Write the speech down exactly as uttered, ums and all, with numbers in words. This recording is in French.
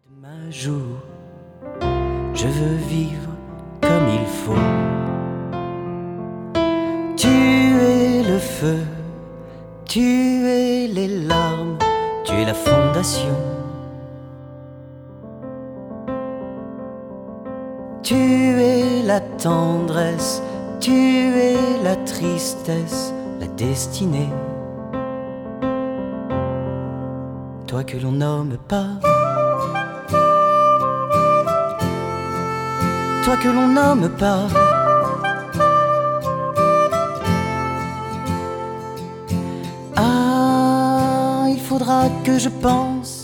De ma joue, je veux vivre comme il faut. Tuer le feu, tuer les larmes, tuer la fondation. Tuer la tendresse, tuer la tristesse, la destinée. Toi que l'on nomme pas, toi que l'on nomme pas. Ah, il faudra que je pense